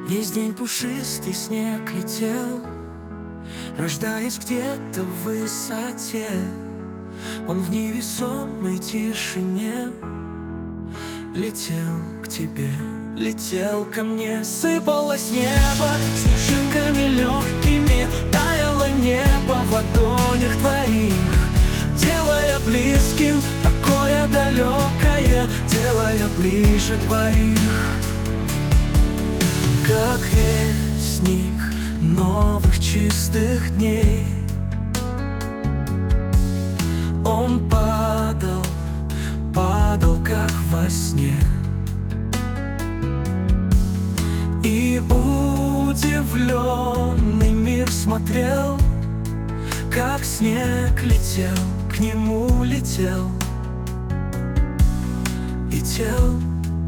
Весь день пушистый снег летел, рождаясь где-то в высоте. Он в невесомой тишине летел к тебе, летел ко мне. Сыпалось небо снежинками легкими, таяло небо в ладонях твоих, делая близким такое далекое, делая ближе твоих. Как вестник новых чистых дней, он падал, падал, как во сне. И удивленный мир смотрел, как снег летел, к нему летел и тел.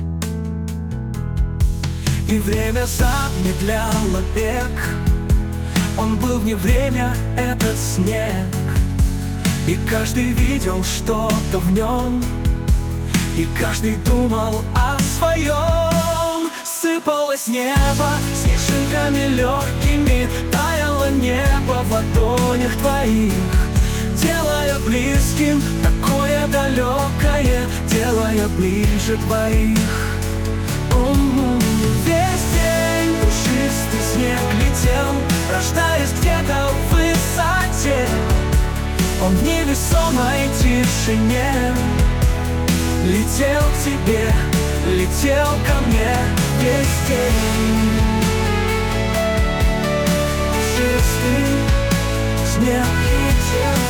И время замедляло бег, он был вне время, этот снег. И каждый видел что-то в нем, и каждый думал о своем. Сыпалось небо снежинками легкими, таяло небо в ладонях твоих, делая близким такое далекое, делая ближе твоих. Весь день пушистый снег летел, рождаясь где-то в высоте. Он в невесомой тишине летел к тебе, летел ко мне. Весь день пушистый снег летел.